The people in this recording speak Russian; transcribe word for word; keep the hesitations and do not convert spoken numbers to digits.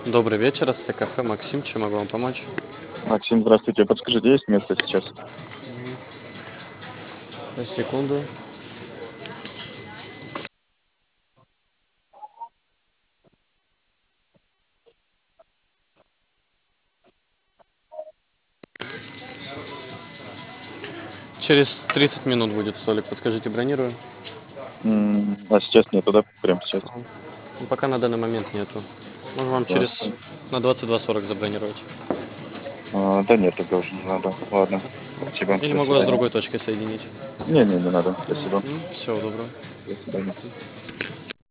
Добрый вечер, это кафе Максим, чем могу вам помочь? Максим, здравствуйте. Подскажите, есть место сейчас? На секунду. Через тридцать минут будет столик, подскажите, бронирую? М, А сейчас нету, да? Прямо сейчас. Ну, пока на данный момент нету. Можем вам через Ясно. на двадцать два сорок забронировать. А, да нет, тогда уже не надо. Ладно. Спасибо. Или До могу вас с свидания. другой точкой соединить. Не, не, не надо. Спасибо. Всего доброго. До свидания.